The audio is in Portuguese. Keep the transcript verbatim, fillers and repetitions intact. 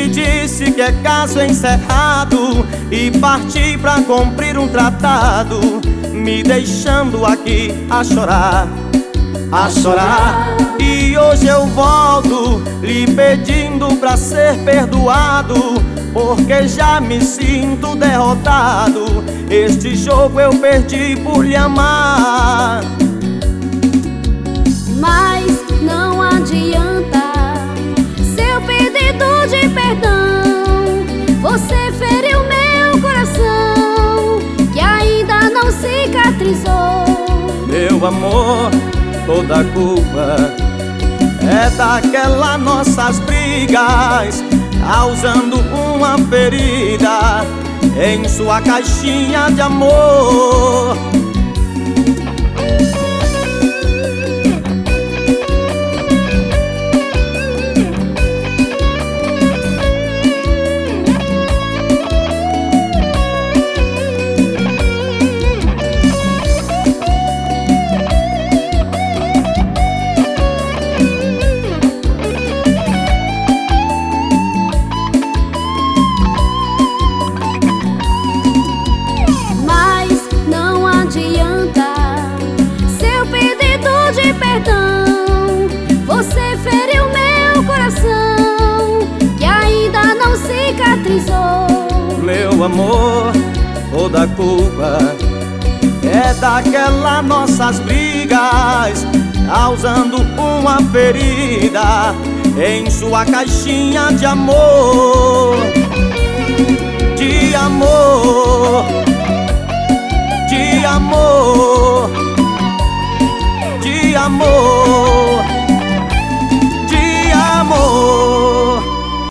Me disse que é caso encerrado e parti pra cumprir um tratado, me deixando aqui a chorar, a chorar. E hoje eu volto lhe pedindo pra ser perdoado, porque já me sinto derrotado. Este jogo eu perdi por lhe amar. Mas não adianta seu pedido de perdão, você feriu meu coração, que ainda não cicatrizou. Meu amor, toda a culpa é daquelas nossas brigas, causando uma ferida em sua caixinha de amor. Você feriu meu coração, que ainda não cicatrizou. Meu amor, toda a culpa é daquelas nossas brigas, causando uma ferida em sua caixinha de amor. De amor, de amor, de amor.